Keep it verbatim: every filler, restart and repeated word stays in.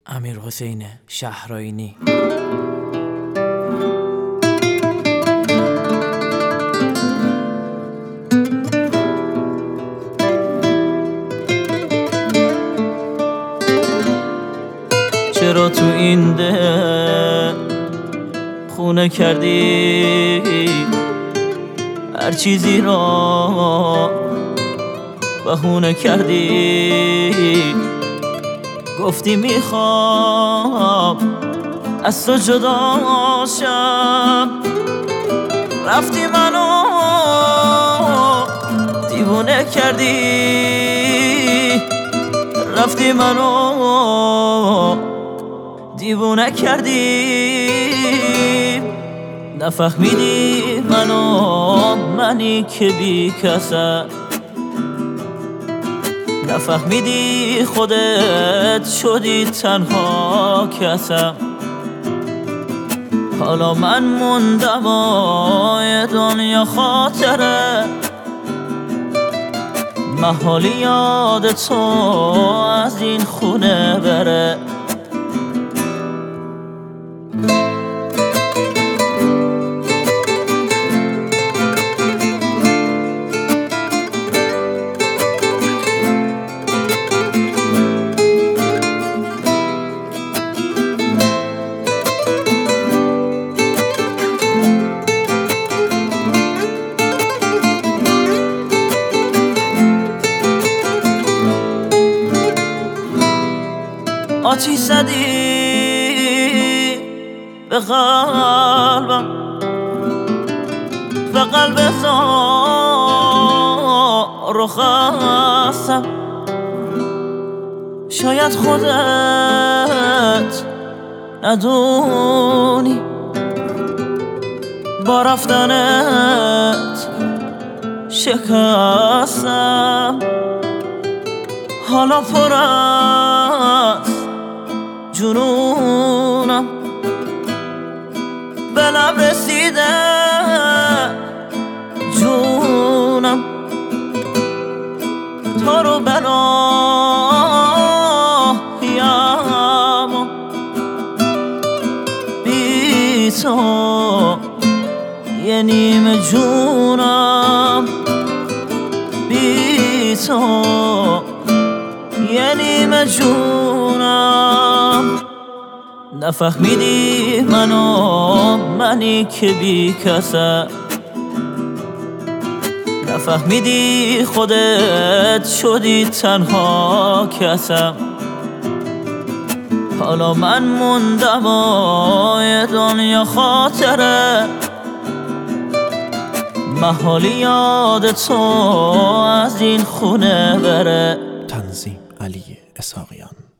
امیرحسین شهرآیینی. چرا تو این ده خونه کردی هر چیزی را بهونه کردی؟ گفتی میخوام از تو جدا شم، رفتی منو دیوونه کردی، رفتی منو دیوونه کردی. نفهمیدی منو، منی که بی کسم، نفهمیدی خودت شدی تنها کسم. حالا من موندم و دنیا خاطره، محالی یاد تو از این خونه بره. آتیش زدی به قلبم، به قلب زار و خستم. شاید خودت ندونی با رفتنت شکستم. حالا پر از جنونم، به لب رسیده جونم. تو رو بنایم بی تو یه نیمه جونم، بی تو یه نیمه جونم. نفهمیدی منو، منی که بی کسم، نفهمیدی خودت شدی تنها کسم. حالا من موندم و دنیا خاطره، محالی یاد تو از این خونه بره. تنظیم علی اسحاقیان.